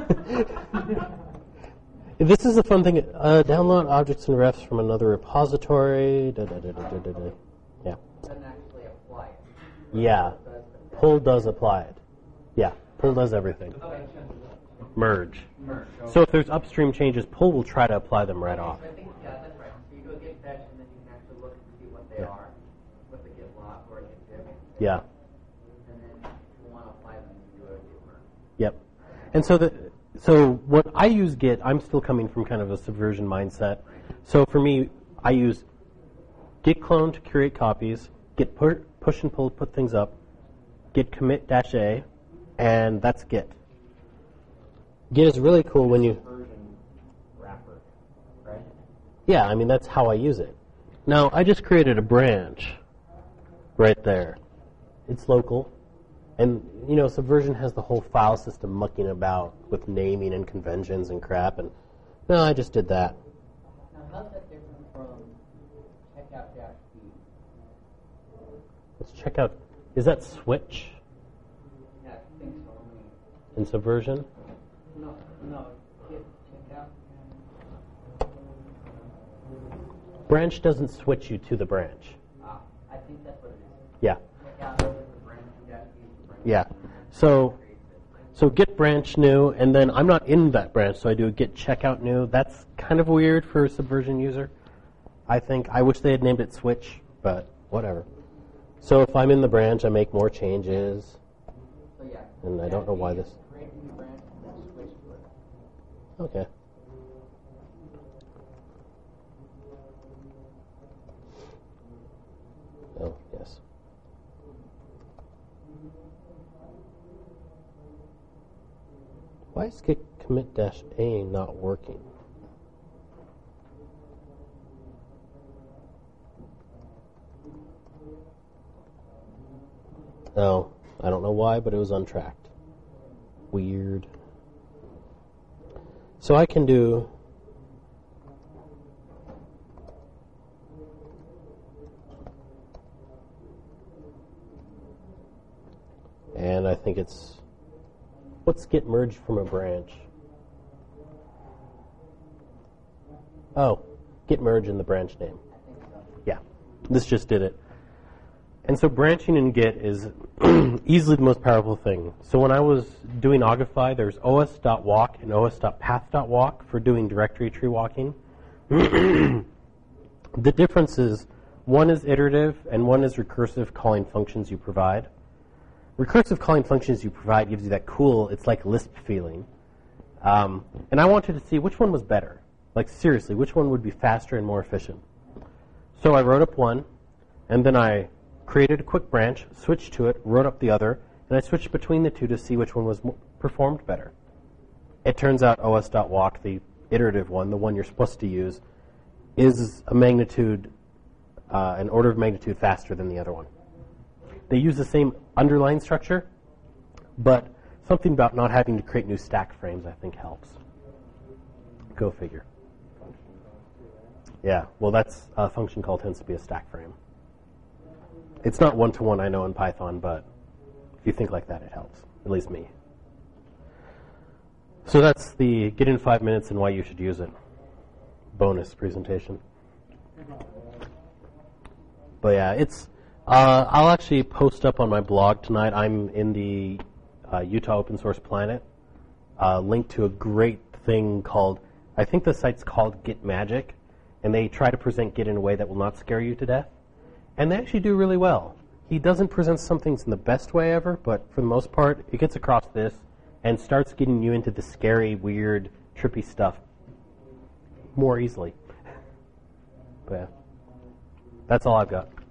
This is a fun thing. Uh, download objects and refs from another repository. Da, da, da, da, da, da, da. Yeah. Doesn't actually apply it. Yeah. Pull does apply it. Yeah. Pull does everything. Merge. Merge. So if there's upstream changes, pull will try to apply them right off. I think, yeah, that's right. So you go git fetch, and then you can actually look and see what they Yeah. are, what the git log or git diff. Yeah. And then if you want to apply them, you do a git merge. Yep. And so the so what I use Git, I'm still coming from kind of a subversion mindset. So for me, I use git clone to create copies, git pu- push and pull, put things up, git commit dash A, and that's Git. Git is really cool when you. Version wrapper, right? Yeah, I mean, that's how I use it. Now, I just created a branch right there. it's local. And, you know, Subversion has the whole file system mucking about with naming and conventions and crap. And, no, I just did that. Now, how's that different from checkout dash B? Let's check out, is that Switch Yeah, I think so. I mean, in Subversion? no, no, get checkout. Branch doesn't switch you to the branch. Ah, I think that's what it is. Yeah. Checkout is the branch, and dash B is the branch. Yeah. So, so get branch new, and then I'm not in that branch, so I do a get checkout new. That's kind of weird for a Subversion user, I think. I wish they had named it Switch, but whatever. So if I'm in the branch, I make more changes, So yeah. and I don't know why this. Create a new branch and then switch to it. Okay. Oh, yes. Why is git commit dash A not working? Oh, I don't know why, but it was untracked. Weird. So I can do and I think it's what's get merged from a branch? Oh, get merge in the branch name. Yeah, this just did it. And so branching in Git is easily the most powerful thing. So when I was doing Augify, there's os.walk and os.path.walk for doing directory tree walking. The difference is one is iterative and one is recursive, calling functions you provide. Recursive calling functions you provide gives you that cool, it's like Lisp feeling. Um, and I wanted to see which one was better. Like seriously, which one would be faster and more efficient? So I wrote up one, and then I created a quick branch, switched to it, wrote up the other, and I switched between the two to see which one was mo- performed better. It turns out os.walk, the iterative one, the one you're supposed to use, is a magnitude, uh, an order of magnitude faster than the other one. They use the same underlying structure, but something about not having to create new stack frames, I think, helps. Go figure. Yeah, well, that's a function call tends to be a stack frame. It's not one-to-one, I know, in Python, but if you think like that, it helps, at least me. So that's the get in five minutes and why you should use it bonus presentation. But yeah, it's. Uh, I'll actually post up on my blog tonight. I'm in the uh, Utah Open Source Planet. Uh, link to a great thing called, I think the site's called Git Magic, and they try to present Git in a way that will not scare you to death. And they actually do really well. He doesn't present some things in the best way ever, but for the most part, it gets across this and starts getting you into the scary, weird, trippy stuff more easily. But yeah, that's all I've got.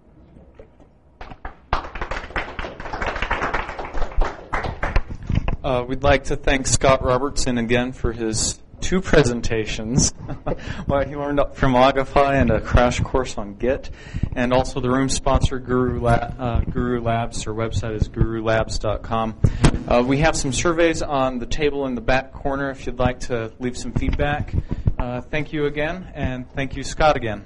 Uh, we'd like to thank Scott Robertson again for his two presentations, what he learned from Augify and a crash course on Git, and also the room sponsor, Guru, La- uh, Guru Labs. Their website is guru labs dot com. Uh, we have some surveys on the table in the back corner if you'd like to leave some feedback. Uh, thank you again, and thank you, Scott, again.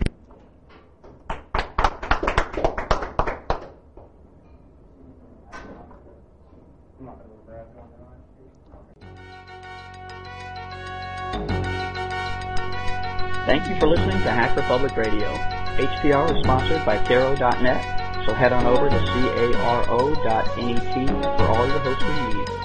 Thank you for listening to Hacker Public Radio. H P R is sponsored by Caro dot net, so head on over to caro dot net for all your hosting needs.